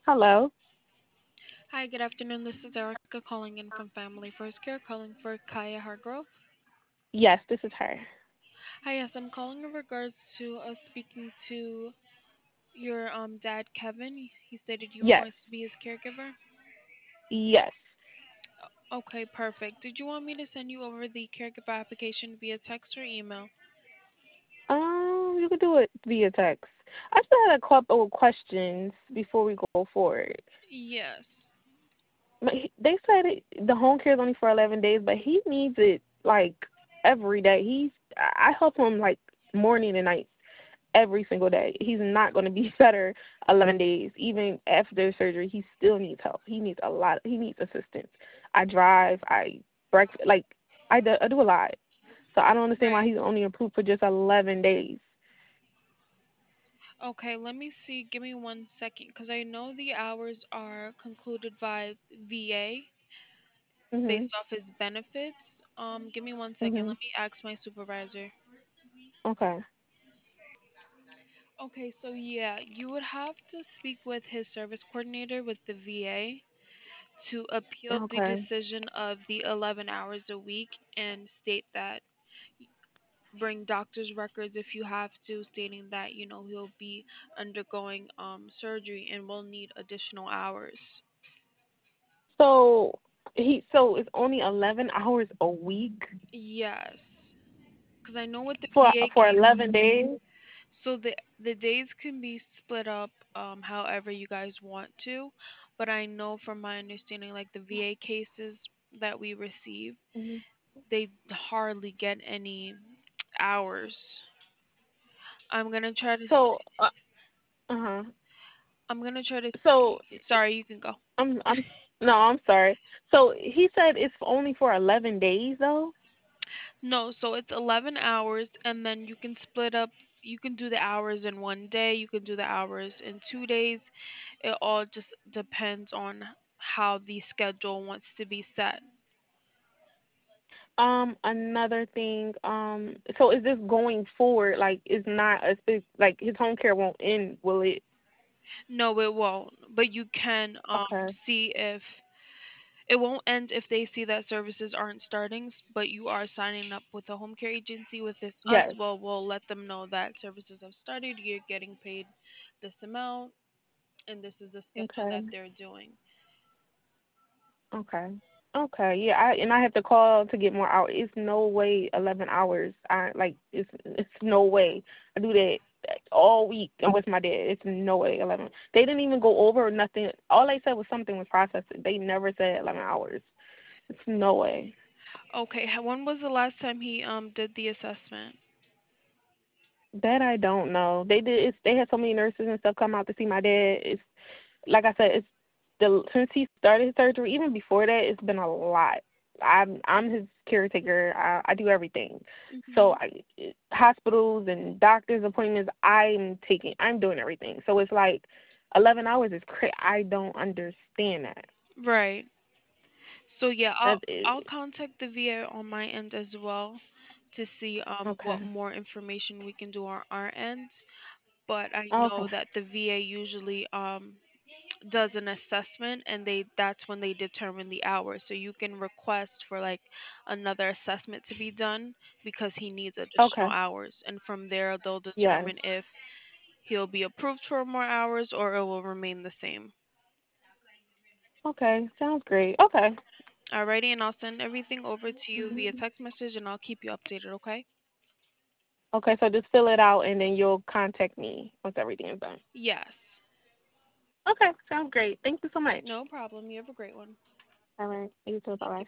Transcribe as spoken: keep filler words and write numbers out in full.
Hello. Hi, good afternoon. This is Erica calling in from Family First Care, calling for Kaya Hargrove. Yes, this is her. Hi, yes, I'm calling in regards to us speaking to your um dad, Kevin. He stated you were Yes. going to be his caregiver. Yes. Okay, perfect. Did you want me to send you over the caregiver application via text or email? Um, you could do it via text. I still had a couple of questions before we go forward. Yes. But he- They said it, the home care is only for eleven days, but he needs it like every day. He's I I help him like morning and night every single day. He's not going to be better eleven days. Even after surgery, he still needs help. He needs a lot. He needs assistance. I drive. I breakfast. Like I do, I do a lot. So I don't understand why Right. he's only approved for just eleven days. Okay, let me see. Give me one second, because I know the hours are concluded by V A based Mhm. off his benefits. Um, give me one second. Let Mhm. me ask my supervisor. Okay. Okay, so yeah, you would have to speak with his service coordinator with the V A to appeal the Okay. decision of the eleven hours a week and state that bring doctor's records if you have to, stating that, you know, he'll be undergoing um surgery and will need additional hours. So he so it's only eleven hours a week Yes, because I know with the for V A for case, eleven days. so the the days can be split up um however you guys want to, but I know from my understanding, like the V A cases that we receive, Mhm. they hardly get any hours. I'm gonna try to So uh huh. I'm gonna try to So see. Sorry, you can go. I'm I'm no, I'm sorry. So he said it's only for eleven days though. No, so it's eleven hours, and then you can split up. You can do the hours in one day. You can do the hours in two days. It all just depends on how the schedule wants to be set. Um, another thing. Um, so is this going forward? Like, is not a spe- like his home care won't end, will it? No, it won't. But you can um Okay. see if it won't end if they see that services aren't starting, but you are signing up with a home care agency with this us. Yes. Well, we'll let them know that services have started. You're getting paid this amount, and this is the schedule that Okay. they're doing. Okay. Okay. Yeah. I and I have to call to get more hours. It's no way eleven hours. I like. It's it's no way. I do that all week. I'm with my dad. It's no way eleven. They didn't even go over nothing. All they said was something was processed. They never said eleven hours. It's no way. Okay, h- when was the last time he um did the assessment? That I don't know. They did. It's, they had so many nurses and stuff come out to see my dad. It's like I said. It's the since he started his surgery. Even before that, it's been a lot. I'm I'm his caretaker. I, I do everything. So Mhm. I, hospitals and doctors appointments. I'm taking. I'm doing everything. So it's like eleven hours is crazy. I don't understand that. Right. So yeah, I'll That is I'll contact the V A on my end as well to see um what okay. more information we can do on our end. But I Okay. know that the V A usually um does an assessment, and they that's when they determine the hours. So you can request for like another assessment to be done because he needs additional Okay. hours, and from there they'll Yes. determine if he'll be approved for more hours or it will remain the same. Okay. Sounds great. Okay. Alrighty, and I'll send everything over to you via Mhm. text message, and I'll keep you updated, okay? Okay. So just fill it out and then you'll contact me once everything is done. Yes. Okay, sounds great. Thank you so much. No problem. You have a great one. All right, you too. Bye Thank you. bye.